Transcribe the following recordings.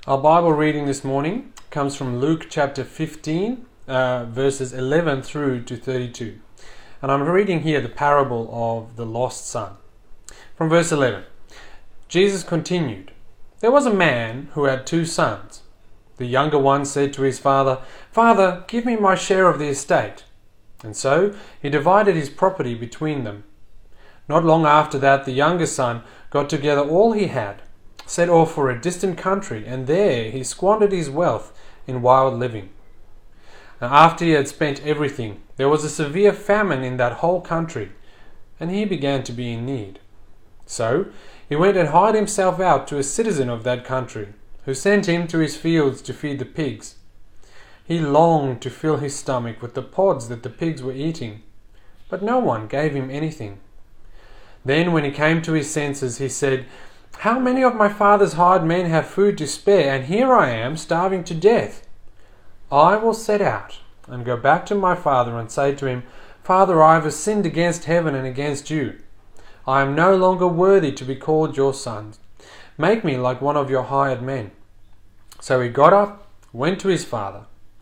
Our Bible reading this morning comes from Luke chapter 15, verses 11 through to 32. And I'm reading here the parable of the lost son. From verse 11, Jesus continued, "There was a man who had 2 sons. The younger one said to his father, 'Father, give me my share of the estate.' And so he divided his property between them. Not long after that, the younger son got together all he had, set off for a distant country, and there he squandered his wealth in wild living. Now, after he had spent everything, there was a severe famine in that whole country, and he began to be in need. So he went and hired himself out to a citizen of that country, who sent him to his fields to feed the pigs. He longed to fill his stomach with the pods that the pigs were eating, but no one gave him anything. Then when he came to his senses, he said, 'How many of my father's hired men have food to spare, and here I am starving to death? I will set out and go back to my father and say to him, Father, I have sinned against heaven and against you. I am no longer worthy to be called your son. Make me like one of your hired men.' So he got up, went to his father.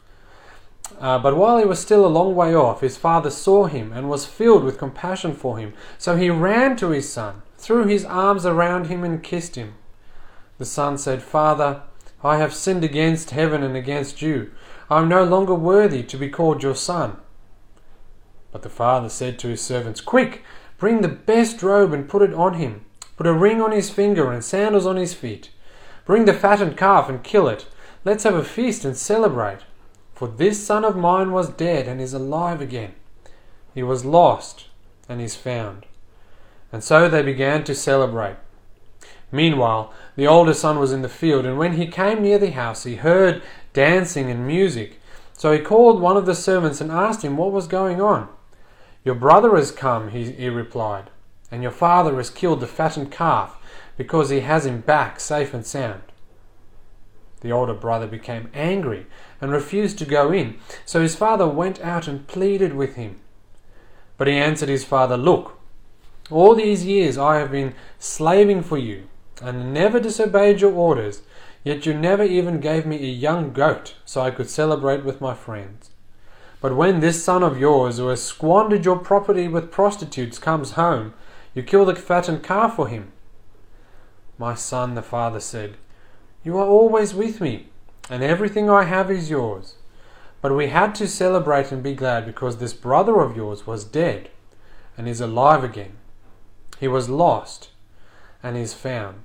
But while he was still a long way off, his father saw him and was filled with compassion for him. So he ran to his son, threw his arms around him and kissed him. The son said, 'Father, I have sinned against heaven and against you. I am no longer worthy to be called your son.' But the father said to his servants, 'Quick, bring the best robe and put it on him. Put a ring on his finger and sandals on his feet. Bring the fattened calf and kill it. Let's have a feast and celebrate. For this son of mine was dead and is alive again. He was lost and is found.' And so they began to celebrate. Meanwhile, the older son was in the field, and when he came near the house, he heard dancing and music. So he called one of the servants and asked him what was going on. 'Your brother has come,' he replied, 'and your father has killed the fattened calf, because he has him back safe and sound.' The older brother became angry and refused to go in. So his father went out and pleaded with him. But he answered his father, 'Look, all these years I have been slaving for you and never disobeyed your orders, yet you never even gave me a young goat so I could celebrate with my friends. But when this son of yours, who has squandered your property with prostitutes, comes home, you kill the fattened calf for him.' 'My son,' the father said, 'you are always with me, and everything I have is yours. But we had to celebrate and be glad because this brother of yours was dead and is alive again. He was lost and is found.'"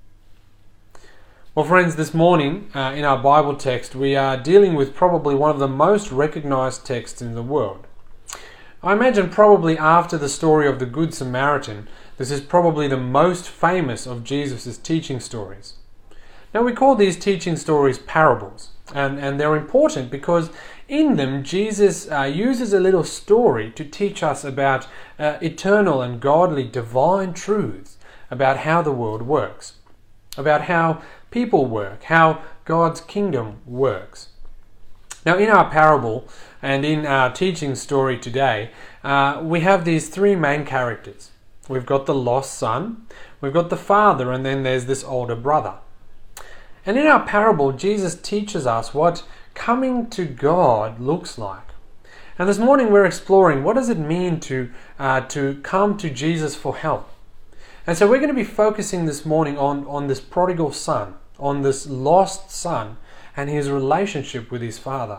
Well, friends, this morning in our Bible text, we are dealing with probably one of the most recognized texts in the world. I imagine probably after the story of the Good Samaritan, this is probably the most famous of Jesus' teaching stories. Now, we call these teaching stories parables, and they're important because in them Jesus uses a little story to teach us about eternal and godly divine truths about how the world works, about how people work, how God's kingdom works. Now, in our parable and in our teaching story today, we have these 3 main characters. We've got the lost son, we've got the father, and then there's this older brother. And in our parable, Jesus teaches us what coming to God looks like. And this morning we're exploring what does it mean to come to Jesus for help. And so we're going to be focusing this morning on this prodigal son, on this lost son, and his relationship with his father.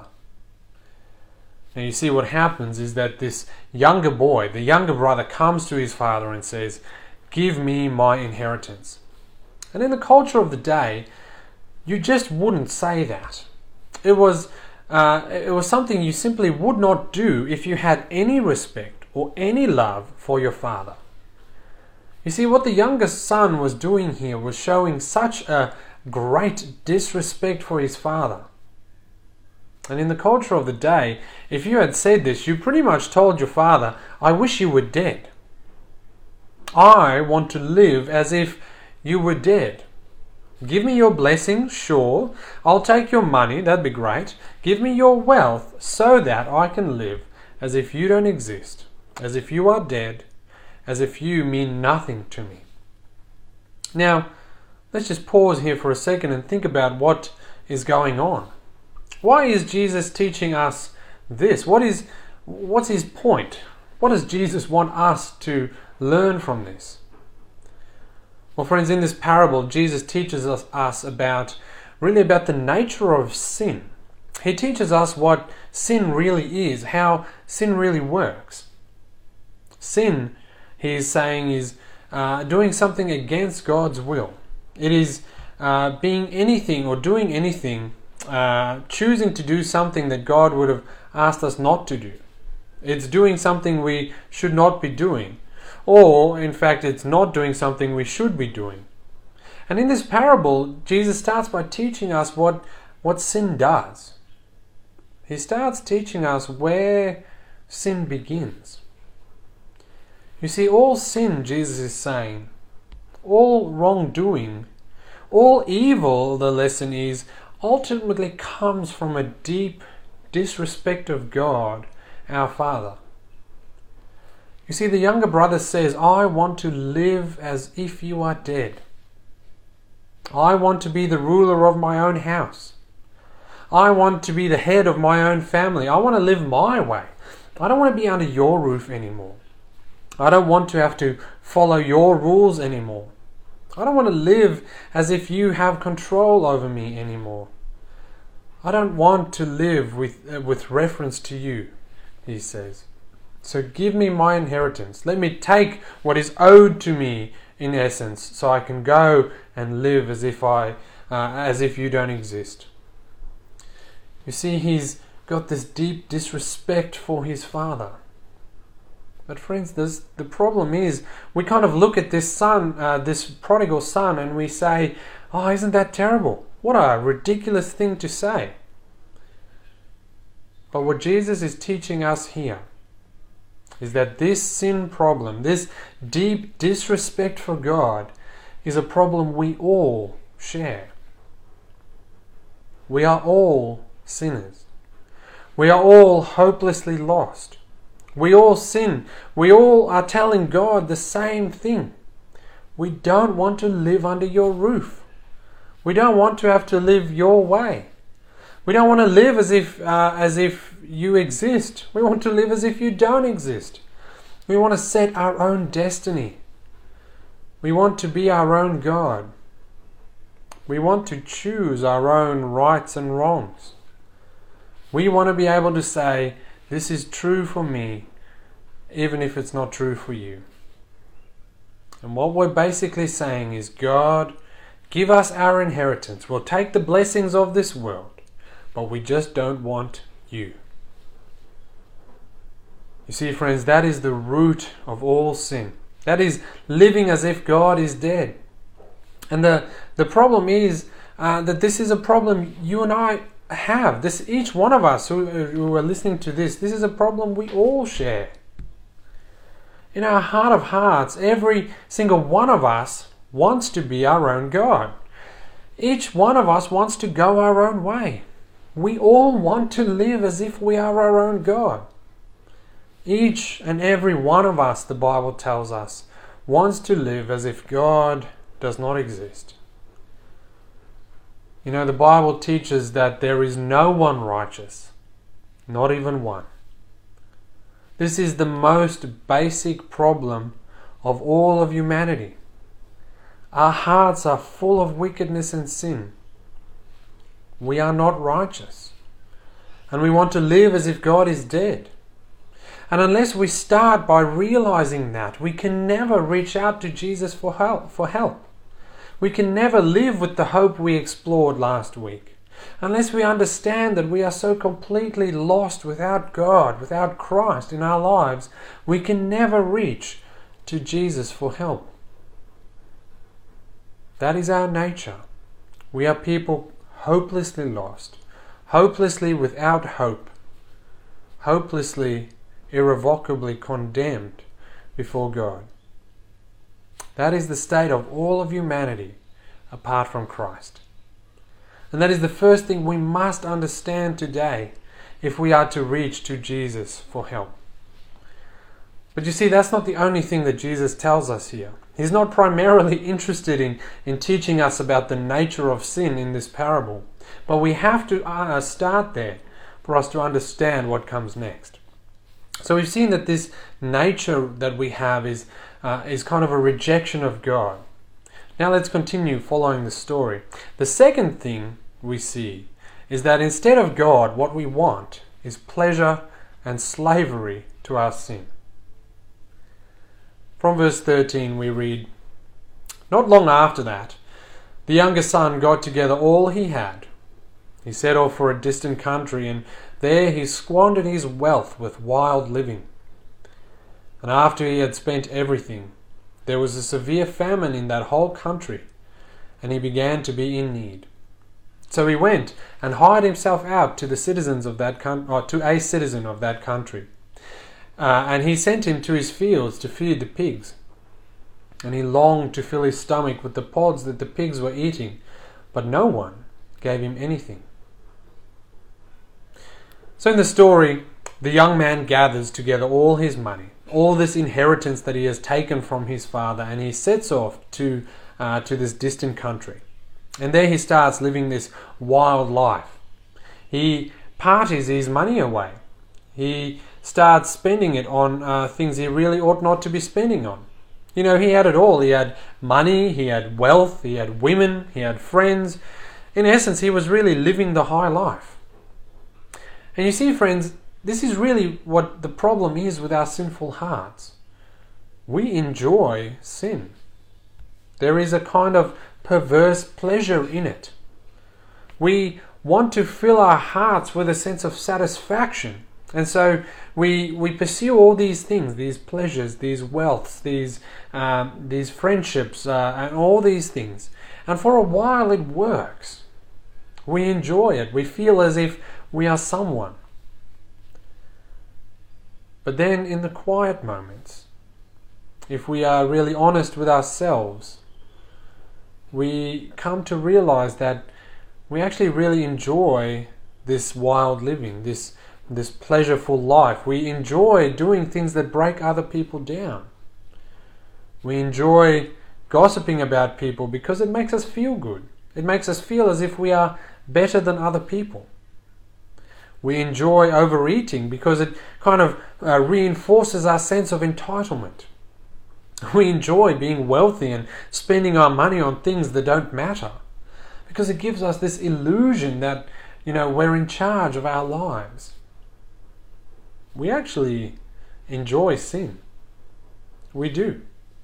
Now you see what happens is that this younger boy, the younger brother, comes to his father and says, "Give me my inheritance." And in the culture of the day, you just wouldn't say that. It was something you simply would not do if you had any respect or any love for your father. You see, what the younger son was doing here was showing such a great disrespect for his father. And in the culture of the day, if you had said this, you pretty much told your father, "I wish you were dead. I want to live as if you were dead. Give me your blessing, sure. I'll take your money, that'd be great. Give me your wealth so that I can live as if you don't exist, as if you are dead, as if you mean nothing to me." Now, let's just pause here for a second and think about what is going on. Why is Jesus teaching us this? What's his point? What does Jesus want us to learn from this? Well, friends, in this parable, Jesus teaches us about the nature of sin. He teaches us what sin really is, how sin really works. Sin, he is saying, is doing something against God's will. It is being anything or doing anything, choosing to do something that God would have asked us not to do. It's doing something we should not be doing. Or, in fact, it's not doing something we should be doing. And in this parable, Jesus starts by teaching us what sin does. He starts teaching us where sin begins. You see, all sin, Jesus is saying, all wrongdoing, all evil, the lesson is, ultimately comes from a deep disrespect of God, our Father. You see, the younger brother says, I want to live as if you are dead. I want to be the ruler of my own house. I want to be the head of my own family. I want to live my way. I don't want to be under your roof anymore. I don't want to have to follow your rules anymore. I don't want to live as if you have control over me anymore. I don't want to live with reference to you, he says. So give me my inheritance. Let me take what is owed to me, in essence, so I can go and live as if you don't exist. You see, he's got this deep disrespect for his father. But friends, the problem is, we kind of look at this prodigal son, and we say, oh, isn't that terrible? What a ridiculous thing to say. But what Jesus is teaching us here is that this sin problem, this deep disrespect for God, is a problem we all share. We are all sinners. We are all hopelessly lost. We all sin. We all are telling God the same thing. We don't want to live under your roof. We don't want to have to live your way. We don't want to live as if you exist. We want to live as if you don't exist. We want to set our own destiny. We want to be our own God. We want to choose our own rights and wrongs. We want to be able to say, this is true for me, even if it's not true for you. And what we're basically saying is, God, give us our inheritance. We'll take the blessings of this world, but we just don't want you. You see, friends, that is the root of all sin. That is living as if God is dead. And the problem is that this is a problem you and I have. Each one of us who are listening to this is a problem we all share. In our heart of hearts, every single one of us wants to be our own God. Each one of us wants to go our own way. We all want to live as if we are our own God. Each and every one of us, the Bible tells us, wants to live as if God does not exist. You know, the Bible teaches that there is no one righteous, not even one. This is the most basic problem of all of humanity. Our hearts are full of wickedness and sin. We are not righteous. And we want to live as if God is dead. And unless we start by realizing that, we can never reach out to Jesus for help. We can never live with the hope we explored last week. Unless we understand that we are so completely lost without God, without Christ in our lives, we can never reach to Jesus for help. That is our nature. We are people hopelessly lost, hopelessly without hope, hopelessly, irrevocably condemned before God. That is the state of all of humanity apart from Christ. And that is the first thing we must understand today if we are to reach to Jesus for help. But you see, that's not the only thing that Jesus tells us here. He's not primarily interested in teaching us about the nature of sin in this parable. But we have to start there for us to understand what comes next. So we've seen that this nature that we have is kind of a rejection of God. Now let's continue following the story. The second thing we see is that instead of God, what we want is pleasure and slavery to our sin. From verse 13 we read, "Not long after that, the younger son got together all he had. He set off for a distant country, and there he squandered his wealth with wild living. And after he had spent everything, there was a severe famine in that whole country, and he began to be in need. So he went and hired himself out to the citizens of that to a citizen of that country. And he sent him to his fields to feed the pigs. And he longed to fill his stomach with the pods that the pigs were eating, but no one gave him anything." So in the story, the young man gathers together all his money, all this inheritance that he has taken from his father, and he sets off to this distant country. And there he starts living this wild life. He parties his money away. He starts spending it on things he really ought not to be spending on. You know, he had it all. He had money, he had wealth, he had women, he had friends. In essence, he was really living the high life. And you see, friends, this is really what the problem is with our sinful hearts. We enjoy sin. There is a kind of perverse pleasure in it. We want to fill our hearts with a sense of satisfaction. And so we pursue all these things, these pleasures, these wealths, these friendships, and all these things. And for a while it works. We enjoy it. We feel as if we are someone. But then in the quiet moments, if we are really honest with ourselves, we come to realize that we actually really enjoy this wild living, this pleasureful life. We enjoy doing things that break other people down. We enjoy gossiping about people because it makes us feel good. It makes us feel as if we are better than other people. We enjoy overeating because it kind of reinforces our sense of entitlement. We enjoy being wealthy and spending our money on things that don't matter because it gives us this illusion that, we're in charge of our lives. We actually enjoy sin. We do.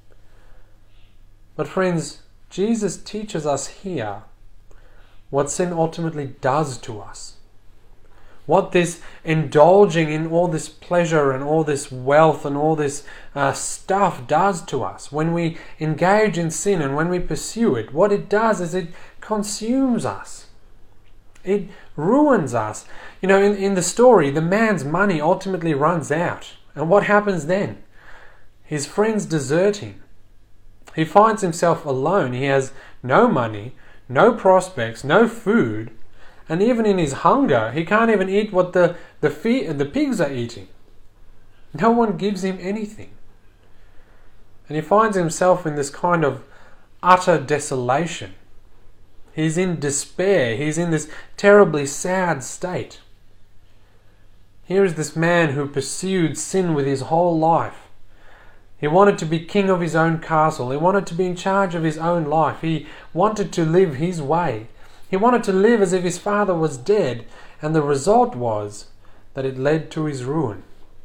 But friends, Jesus teaches us here what sin ultimately does to us. What this indulging in all this pleasure and all this wealth and all this stuff does to us. When we engage in sin and when we pursue it, what it does is it consumes us. It ruins us. In the story, the man's money ultimately runs out. And what happens then? His friends desert him. He finds himself alone. He has no money, no prospects, no food. And even in his hunger, he can't even eat what the pigs are eating. No one gives him anything. And he finds himself in this kind of utter desolation. He's in despair. He's in this terribly sad state. Here is this man who pursued sin with his whole life. He wanted to be king of his own castle. He wanted to be in charge of his own life. He wanted to live his way. He wanted to live as if his father was dead, and the result was that it led to his ruin.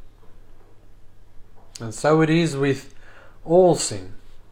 And so it is with all sin.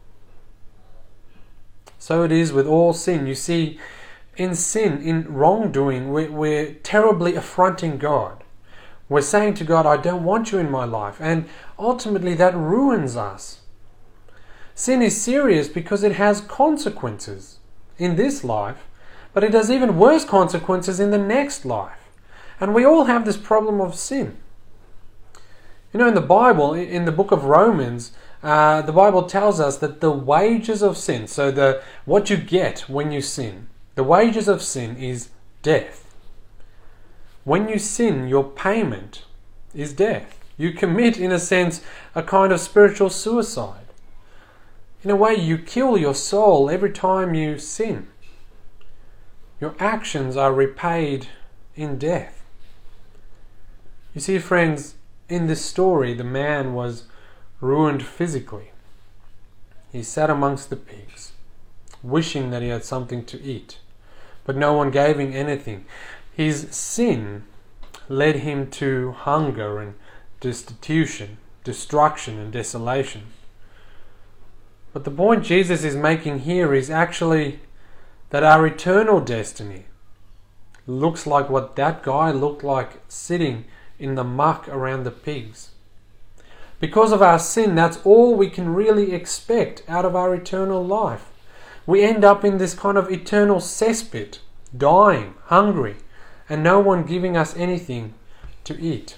So it is with all sin. You see, in sin, in wrongdoing, we're terribly affronting God. We're saying to God, I don't want you in my life. And ultimately that ruins us. Sin is serious because it has consequences in this life, but it has even worse consequences in the next life. And we all have this problem of sin. In the Bible, in the book of Romans, the Bible tells us that the wages of sin, so what you get when you sin, the wages of sin is death. When you sin, your payment is death. You commit, in a sense, a kind of spiritual suicide. In a way, you kill your soul every time you sin. Your actions are repaid in death. You see, friends, in this story, the man was ruined physically. He sat amongst the pigs, wishing that he had something to eat, but no one gave him anything. His sin led him to hunger and destitution, destruction and desolation. But the point Jesus is making here is actually that our eternal destiny looks like what that guy looked like sitting in the muck around the pigs. Because of our sin, that's all we can really expect out of our eternal life. We end up in this kind of eternal cesspit, dying, hungry, and no one giving us anything to eat.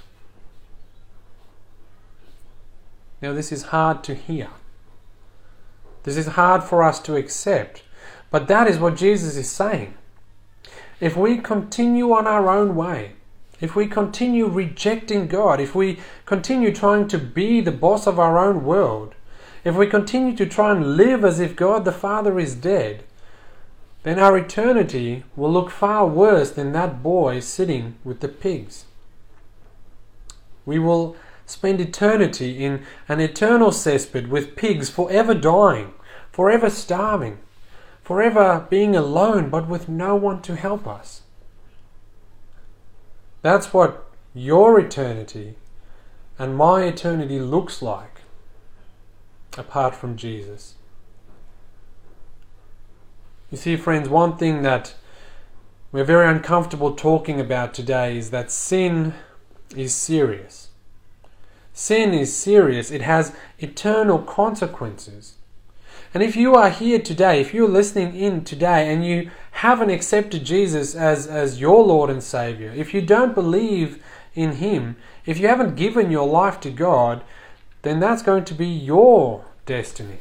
Now, this is hard to hear. This is hard for us to accept, but that is what Jesus is saying. If we continue on our own way, if we continue rejecting God, if we continue trying to be the boss of our own world, if we continue to try and live as if God the Father is dead, then our eternity will look far worse than that boy sitting with the pigs. We will spend eternity in an eternal cesspit with pigs, forever dying, forever starving, forever being alone but with no one to help us. That's what your eternity and my eternity looks like apart from Jesus. You see, friends, one thing that we're very uncomfortable talking about today is that sin is serious. Sin is serious. It has eternal consequences. And if you are here today, if you're listening in today and you haven't accepted Jesus as your Lord and Savior, if you don't believe in Him, if you haven't given your life to God, then that's going to be your destiny.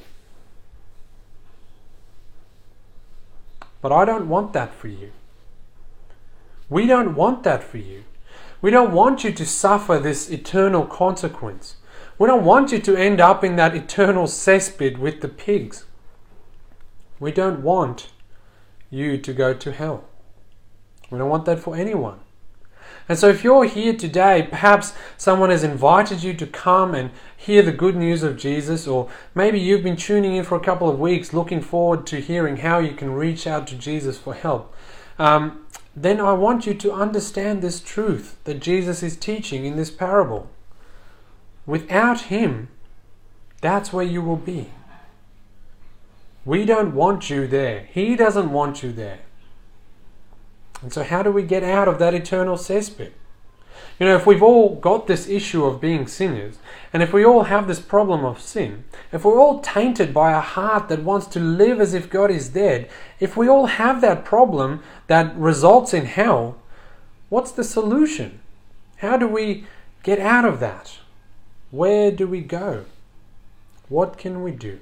But I don't want that for you. We don't want that for you. We don't want you to suffer this eternal consequence. We don't want you to end up in that eternal cesspit with the pigs. We don't want you to go to hell. We don't want that for anyone. And so if you're here today, perhaps someone has invited you to come and hear the good news of Jesus, or maybe you've been tuning in for a couple of weeks looking forward to hearing how you can reach out to Jesus for help. Then I want you to understand this truth that Jesus is teaching in this parable. Without Him, that's where you will be. We don't want you there. He doesn't want you there. And so how do we get out of that eternal cesspit? You know, if we've all got this issue of being sinners, and if we all have this problem of sin, if we're all tainted by a heart that wants to live as if God is dead, if we all have that problem that results in hell, what's the solution? How do we get out of that? Where do we go? What can we do?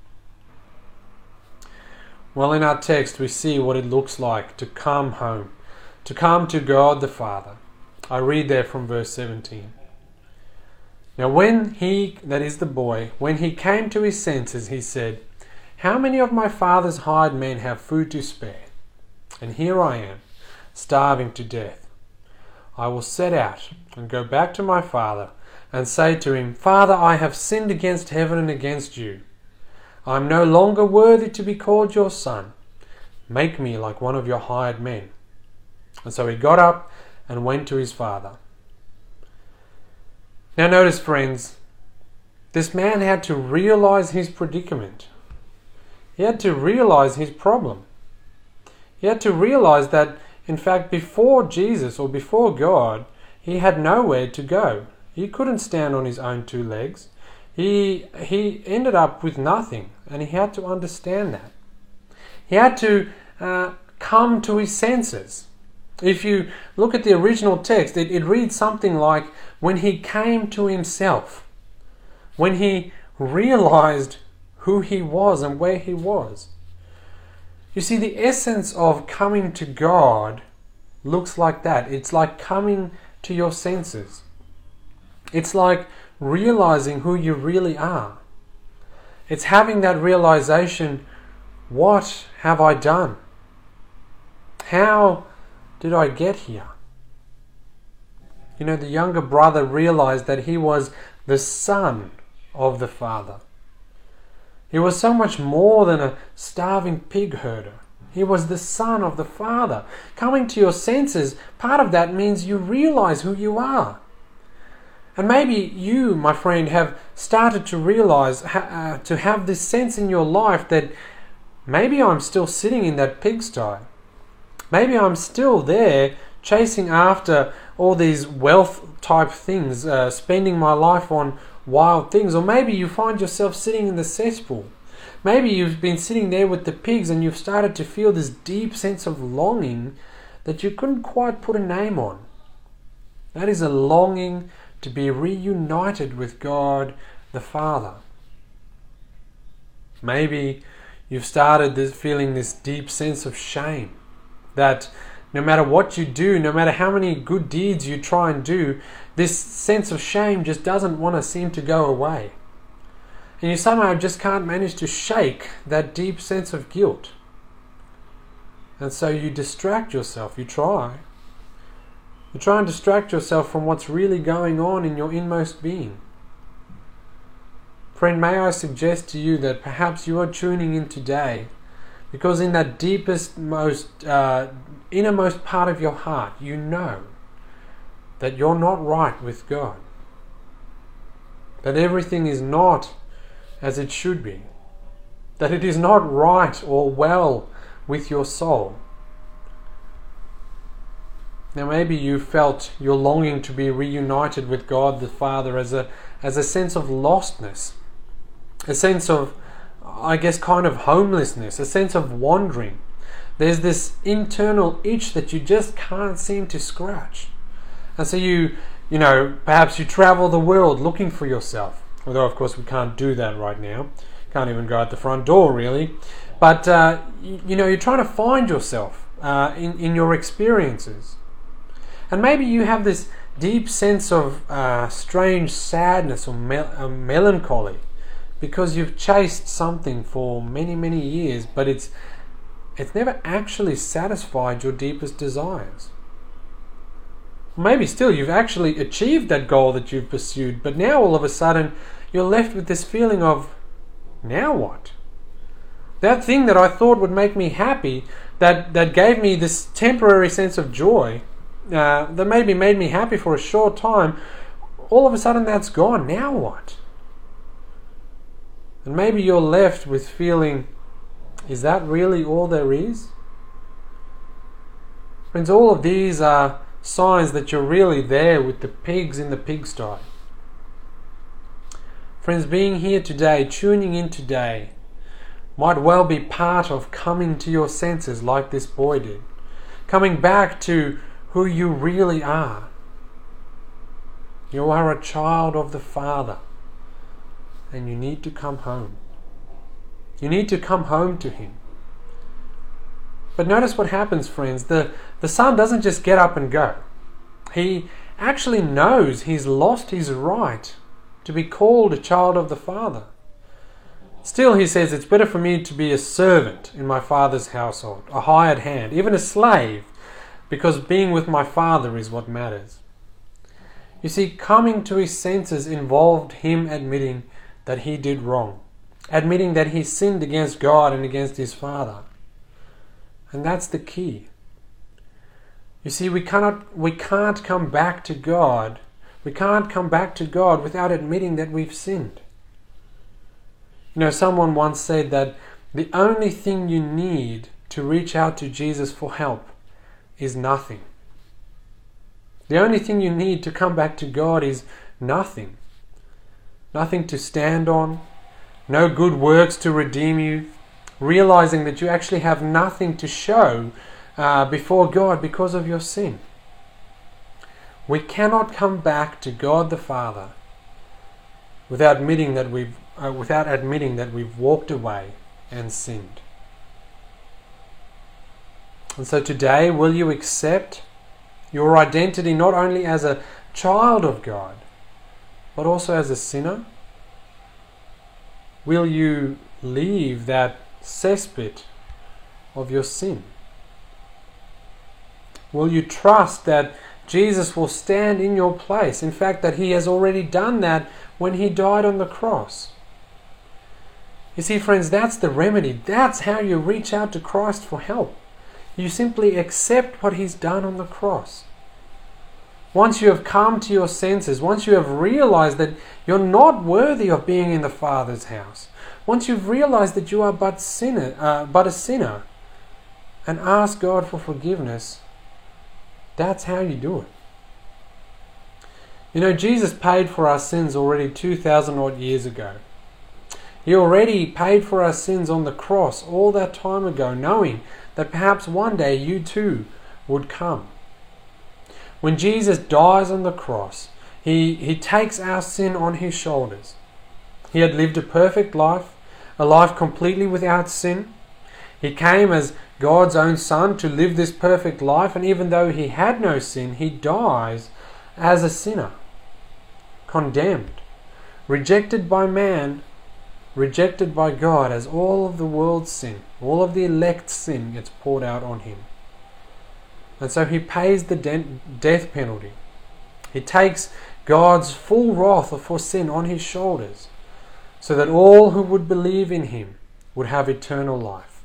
Well, in our text we see what it looks like to come home, to come to God the Father. I read there from verse 17. Now when he, that is the boy, when he came to his senses, he said, "How many of my father's hired men have food to spare? And here I am, starving to death. I will set out and go back to my father and say to him, 'Father, I have sinned against heaven and against you. I am no longer worthy to be called your son. Make me like one of your hired men.' And so he got up and went to his father." Now notice, friends, this man had to realize his predicament. He had to realize his problem. He had to realize that, in fact, before Jesus or before God, he had nowhere to go. He couldn't stand on his own two legs. He ended up with nothing, and he had to understand that. He had to come to his senses. If you look at the original text, it reads something like, when he came to himself, when he realized who he was and where he was. You see, the essence of coming to God looks like that. It's like coming to your senses. It's like realizing who you really are. It's having that realization, what have I done? How did I get here? You know, the younger brother realized that he was the son of the father. He was so much more than a starving pig herder. He was the son of the Father. Coming to your senses, part of that means you realize who you are. And maybe you, my friend, have started to realize, to have this sense in your life that maybe I'm still sitting in that pigsty. Maybe I'm still there chasing after all these wealth type things, spending my life on wild things. Or maybe you find yourself sitting in the cesspool. Maybe you've been sitting there with the pigs and you've started to feel this deep sense of longing that you couldn't quite put a name on. That is a longing to be reunited with God the Father. Maybe you've started feeling this deep sense of shame that no matter what you do, no matter how many good deeds you try and do, this sense of shame just doesn't want to seem to go away. And you somehow just can't manage to shake that deep sense of guilt. And so you distract yourself. You try. You try and distract yourself from what's really going on in your inmost being. Friend, may I suggest to you that perhaps you are tuning in today because in that deepest, most innermost part of your heart, you know that you're not right with God. That everything is not as it should be. That it is not right or well with your soul. Now maybe you felt your longing to be reunited with God the Father as a sense of lostness. A sense of, I guess, kind of homelessness. A sense of wandering. There's this internal itch that you just can't seem to scratch. And so you perhaps you travel the world looking for yourself. Although, of course, we can't do that right now. Can't even go out the front door, really. But, you're trying to find yourself in your experiences. And maybe you have this deep sense of strange sadness or melancholy because you've chased something for many, many years, but it's never actually satisfied your deepest desires. Maybe still you've actually achieved that goal that you've pursued, but now all of a sudden you're left with this feeling of, now what? That thing that I thought would make me happy, that gave me this temporary sense of joy, that maybe made me happy for a short time, all of a sudden that's gone. Now what? And maybe you're left with feeling, is that really all there is? Friends, all of these are signs that you're really there with the pigs in the pigsty. Friends, being here today, tuning in today, might well be part of coming to your senses like this boy did. Coming back to who you really are. You are a child of the Father, and you need to come home. You need to come home to Him. But notice what happens, friends. The son doesn't just get up and go. He actually knows he's lost his right to be called a child of the Father. Still, he says, it's better for me to be a servant in my father's household, a hired hand, even a slave, because being with my Father is what matters. You see, coming to his senses involved him admitting that he did wrong, admitting that he sinned against God and against his Father. And that's the key. You see, we can't come back to God. We can't come back to God without admitting that we've sinned. Someone once said that the only thing you need to reach out to Jesus for help is nothing. The only thing you need to come back to God is nothing. Nothing to stand on, no good works to redeem you, realizing that you actually have nothing to show before God because of your sin. We cannot come back to God the Father without admitting that we've walked away and sinned. And so today, will you accept your identity not only as a child of God, but also as a sinner? will you leave that cesspit of your sin? Will you trust that Jesus will stand in your place? In fact, that He has already done that when He died on the cross. You see, friends, that's the remedy. That's how you reach out to Christ for help. You simply accept what He's done on the cross. Once you have come to your senses, once you have realized that you're not worthy of being in the Father's house, once you've realized that you are but a sinner, and ask God for forgiveness, that's how you do it. You know, Jesus paid for our sins already 2,000 odd years ago. He already paid for our sins on the cross all that time ago, knowing that perhaps one day you too would come. When Jesus dies on the cross, He takes our sin on His shoulders. He had lived a perfect life, a life completely without sin. He came as God's own Son to live this perfect life, and even though He had no sin, He dies as a sinner, condemned, rejected by man, rejected by God, as all of the world's sin, all of the elect's sin gets poured out on Him. And so He pays the death penalty. He takes God's full wrath for sin on His shoulders, so that all who would believe in Him would have eternal life.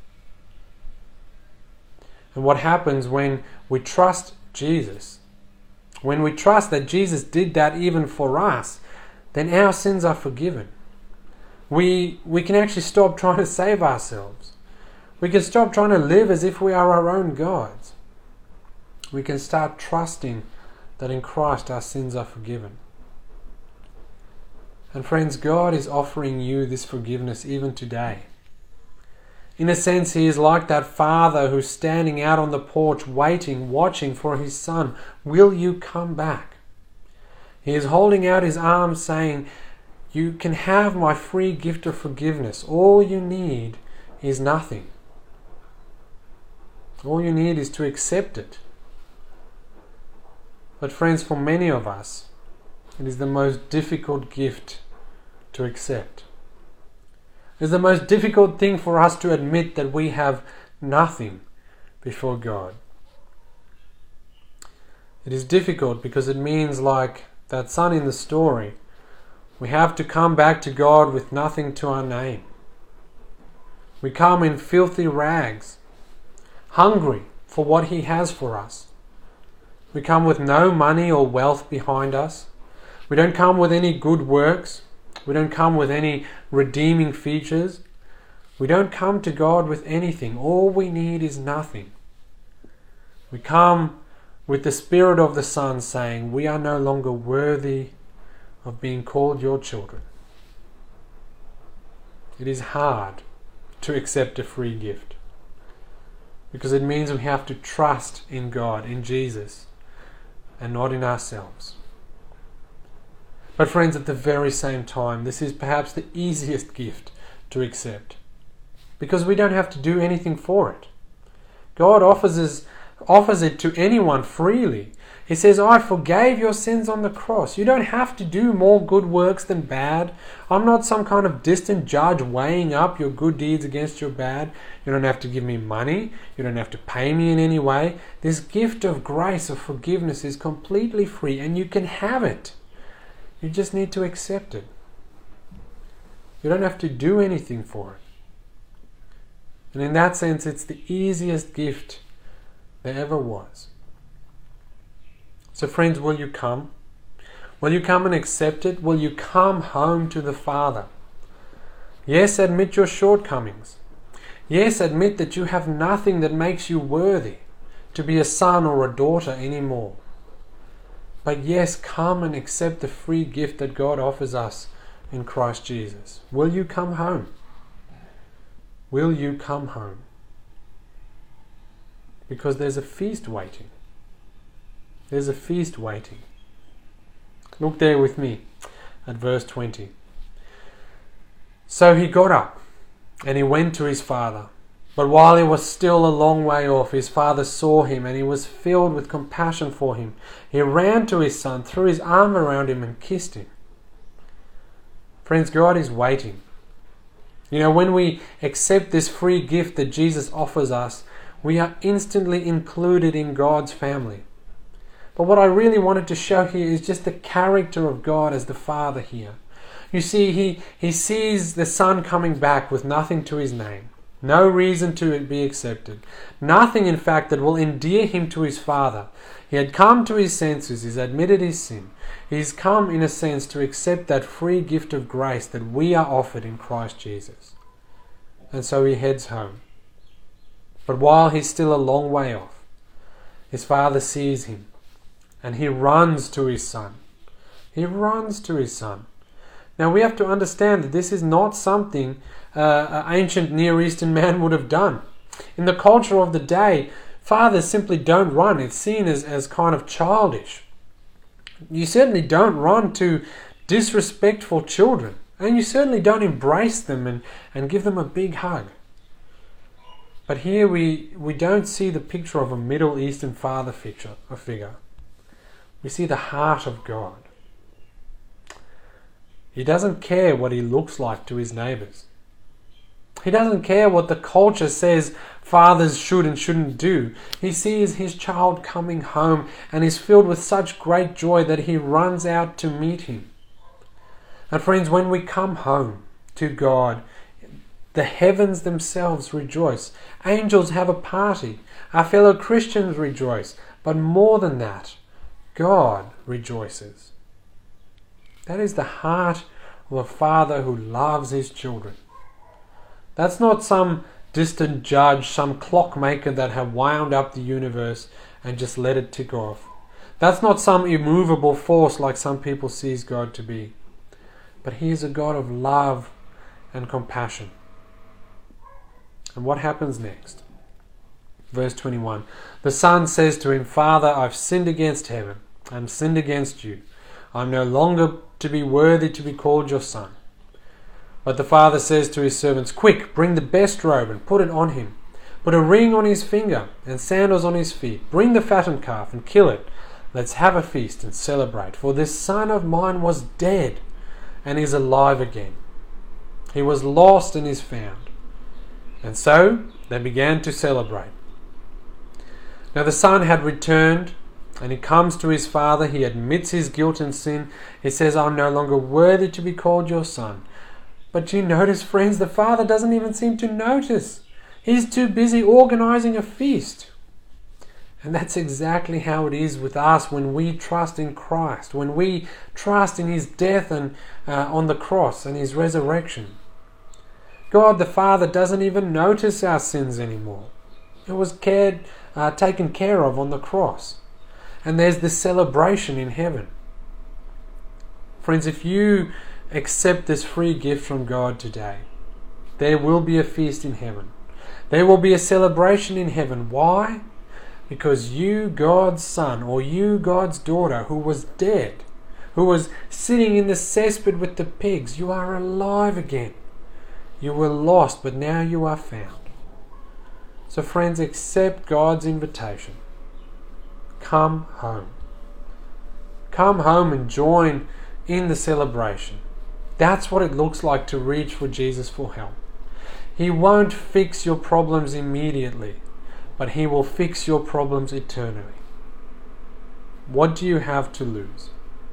And what happens when we trust Jesus, when we trust that Jesus did that even for us, then our sins are forgiven. We can actually stop trying to save ourselves. We can stop trying to live as if we are our own gods. We can start trusting that in Christ our sins are forgiven. And friends, God is offering you this forgiveness even today. In a sense, He is like that father who's standing out on the porch waiting, watching for his son. Will you come back? He is holding out His arms saying, you can have my free gift of forgiveness. All you need is nothing. All you need is to accept it. But friends, for many of us, it is the most difficult gift to accept. It is the most difficult thing for us to admit that we have nothing before God. It is difficult because it means, like that son in the story, we have to come back to God with nothing to our name. We come in filthy rags, hungry for what He has for us. We come with no money or wealth behind us. We don't come with any good works. We don't come with any redeeming features. We don't come to God with anything. All we need is nothing. We come with the Spirit of the Son saying, we are no longer worthy of being called your children. It is hard to accept a free gift because it means we have to trust in God, in Jesus, and not in ourselves. But friends, at the very same time, this is perhaps the easiest gift to accept because we don't have to do anything for it. God offers it to anyone freely. He says, I forgave your sins on the cross. You don't have to do more good works than bad. I'm not some kind of distant judge weighing up your good deeds against your bad. You don't have to give me money. You don't have to pay me in any way. This gift of grace, of forgiveness, is completely free and you can have it. You just need to accept it. You don't have to do anything for it. And in that sense, it's the easiest gift there ever was. So friends, will you come? Will you come and accept it? Will you come home to the Father? Yes, admit your shortcomings. Yes, admit that you have nothing that makes you worthy to be a son or a daughter anymore. But yes, come and accept the free gift that God offers us in Christ Jesus. Will you come home? Will you come home? Because there's a feast waiting. There's a feast waiting. Look there with me at verse 20. So he got up and he went to his father. But while he was still a long way off, his father saw him and he was filled with compassion for him. He ran to his son, threw his arm around him and kissed him. Friends, God is waiting. You know, when we accept this free gift that Jesus offers us, we are instantly included in God's family. But what I really wanted to show here is just the character of God as the Father here. You see, he sees the Son coming back with nothing to his name, no reason to be accepted, nothing in fact that will endear him to his Father. He had come to his senses, he's admitted his sin. He's come in a sense to accept that free gift of grace that we are offered in Christ Jesus. And so he heads home. But while he's still a long way off, his Father sees him and he runs to his Son. He runs to his Son. Now we have to understand that this is not something an ancient Near Eastern man would have done. In the culture of the day, fathers simply don't run. It's seen as kind of childish. You certainly don't run to disrespectful children. And you certainly don't embrace them and give them a big hug. But here we don't see the picture of a Middle Eastern father figure. We see the heart of God. He doesn't care what he looks like to his neighbors. He doesn't care what the culture says fathers should and shouldn't do. He sees his child coming home and is filled with such great joy that he runs out to meet him. And friends, when we come home to God, the heavens themselves rejoice. Angels have a party. Our fellow Christians rejoice. But more than that, God rejoices. That is the heart of a father who loves his children. That's not some distant judge, some clockmaker that have wound up the universe and just let it tick off. That's not some immovable force like some people sees God to be. But he is a God of love and compassion. And what happens next? Verse 21. The Son says to him, Father, I've sinned against heaven and sinned against you. I'm no longer to be worthy to be called your son. But the Father says to his servants, Quick, bring the best robe and put it on him. Put a ring on his finger and sandals on his feet. Bring the fattened calf and kill it. Let's have a feast and celebrate. For this son of mine was dead and is alive again. He was lost and is found. And so they began to celebrate. Now the son had returned, and he comes to his father. He admits his guilt and sin. He says, I'm no longer worthy to be called your son. But you notice, friends, the father doesn't even seem to notice. He's too busy organizing a feast. And that's exactly how it is with us when we trust in Christ, when we trust in his death and on the cross and his resurrection. God the Father doesn't even notice our sins anymore. It was taken care of on the cross. And there's this celebration in heaven. Friends, if you accept this free gift from God today, there will be a feast in heaven. There will be a celebration in heaven. Why? Because you, God's son, or you, God's daughter, who was dead, who was sitting in the cesspit with the pigs, you are alive again. You were lost, but now you are found. So friends, accept God's invitation. Come home. Come home and join in the celebration. That's what it looks like to reach for Jesus for help. He won't fix your problems immediately, but he will fix your problems eternally. What do you have to lose?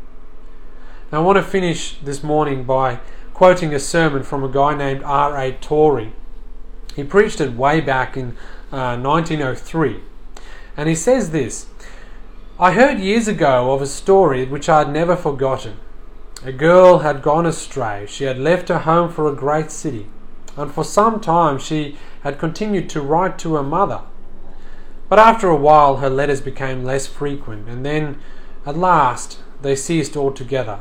Now I want to finish this morning by quoting a sermon from a guy named R.A. Torrey. He preached it way back in 1903. And he says this, I heard years ago of a story which I had never forgotten. A girl had gone astray. She had left her home for a great city. And for some time she had continued to write to her mother. But after a while her letters became less frequent, and then at last they ceased altogether.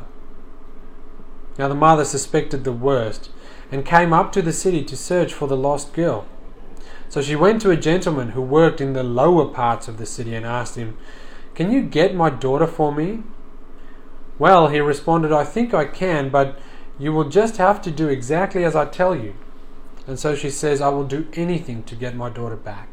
Now the mother suspected the worst and came up to the city to search for the lost girl. So she went to a gentleman who worked in the lower parts of the city and asked him, Can you get my daughter for me? Well, he responded, I think I can, but you will just have to do exactly as I tell you. And so she says, I will do anything to get my daughter back.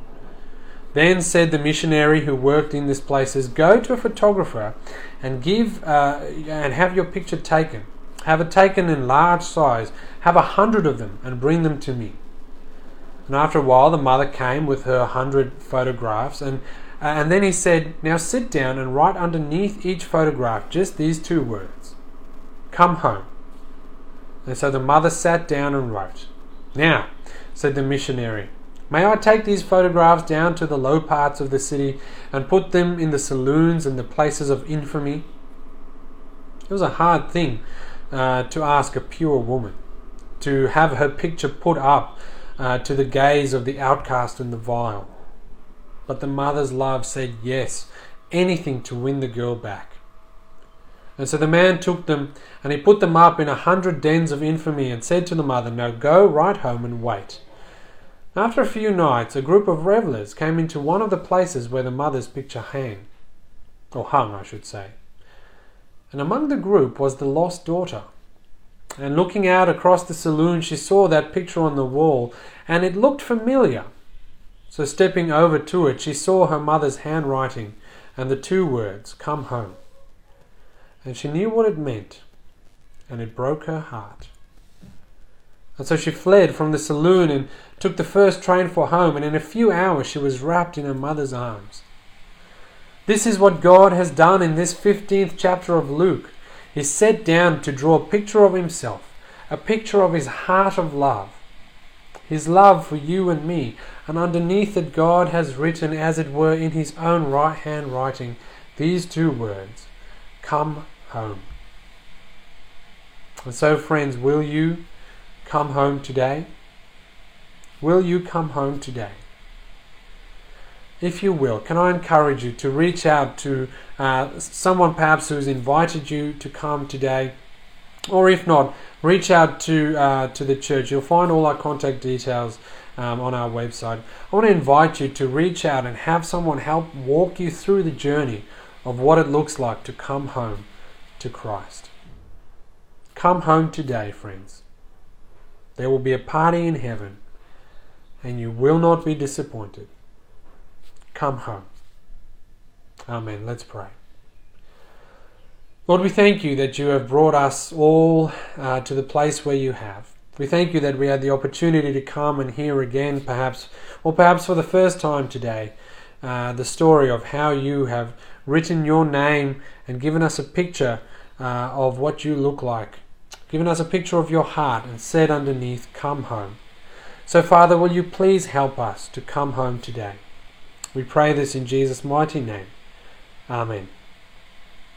Then said the missionary who worked in this place, Go to a photographer and have your picture taken. Have it taken in large size. Have 100 of them and bring them to me." And after a while, the mother came with her 100 photographs, and then he said, "Now sit down and write underneath each photograph just these 2 words: 'Come home.'" And so the mother sat down and wrote. "Now," said the missionary, "may I take these photographs down to the low parts of the city and put them in the saloons and the places of infamy?" It was a hard thing to ask a pure woman, to have her picture put up to the gaze of the outcast and the vile. But the mother's love said yes, anything to win the girl back. And so the man took them and he put them up in 100 dens of infamy and said to the mother, "Now go right home and wait." After a few nights, a group of revelers came into one of the places where the mother's picture hung, I should say. And among the group was the lost daughter. And looking out across the saloon, she saw that picture on the wall, and it looked familiar. So stepping over to it, she saw her mother's handwriting and the 2 words, "Come home." And she knew what it meant, and it broke her heart. And so she fled from the saloon and took the first train for home, and in a few hours she was wrapped in her mother's arms. This is what God has done in this 15th chapter of Luke. He sat down to draw a picture of himself, a picture of his heart of love, his love for you and me, and underneath it God has written, as it were in his own right hand writing, these 2 words, "Come home." And so, friends, will you come home today? Will you come home today? If you will, can I encourage you to reach out to someone perhaps who's invited you to come today? Or if not, reach out to the church. You'll find all our contact details on our website. I want to invite you to reach out and have someone help walk you through the journey of what it looks like to come home to Christ. Come home today, friends. There will be a party in heaven, and you will not be disappointed. Come home. Amen. Let's pray. Lord, we thank you that you have brought us all to the place where you have. We thank you that we had the opportunity to come and hear again, perhaps for the first time today, the story of how you have written your name and given us a picture of what you look like, given us a picture of your heart and said underneath, "Come home." So, Father, will you please help us to come home today? We pray this in Jesus' mighty name. Amen.